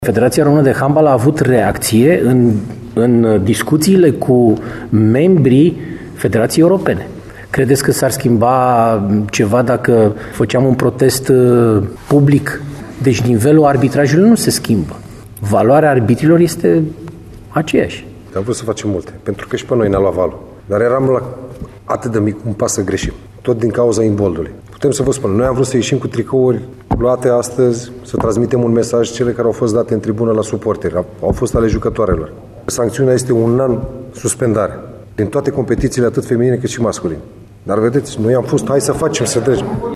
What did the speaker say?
Federația Română de Handbal a avut reacție în discuțiile cu membrii Federației Europene. Credeți că s-ar schimba ceva dacă făceam un protest public? Deci nivelul arbitrajului nu se schimbă. Valoarea arbitrilor este aceeași. Am vrut să facem multe, pentru că și pe noi ne-a luat valul. Dar eram la atât de mic un pas să greșim. Tot din cauza imboldului. Putem să vă spunem, noi am vrut să ieșim cu tricouri luate astăzi, să transmitem un mesaj cele care au fost date în tribună la suporteri. Au fost ale jucătoarelor. Sancțiunea este un an suspendare. Din toate competițiile, atât feminine cât și masculine. Dar vedeți, noi am fost, hai să facem, să trecem.